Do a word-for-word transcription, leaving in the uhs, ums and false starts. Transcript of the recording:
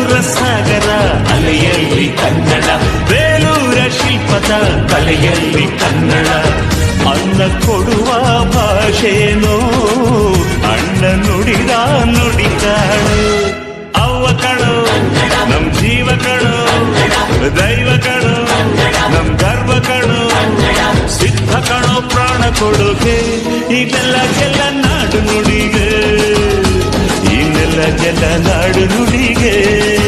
ಅಮೃತ ಸಾಗರ ಅಲೆಯಲ್ಲಿ ಕನ್ನಡ, ಬೇಲೂರ ಶಿಲ್ಪದ ಕಲೆಯಲ್ಲಿ ಕನ್ನಡ. ಅನ್ನ ಕೊಡುವ ಭಾಷೆನೋ ಅಣ್ಣ ನುಡಿದ ನುಡಿ ಕಾಣು. ಅವ್ವ ಕಣೋ ನಮ್ ಜೀವ ಕಣೋ, ದೈವ ಕಣೋ ನಮ್ ಗರ್ವ ಕಣೋ, ಸಿದ್ಧ ಕಣೋ ಪ್ರಾಣ ಕೊಡುಗೆ. ಇದೆಲ್ಲ ಕೆಲ ನಾಡು ನುಡಿಗೆ, ಇನ್ನೆಲ್ಲ ಕೆಲ ನಾಡು ನುಡಿಗೆ.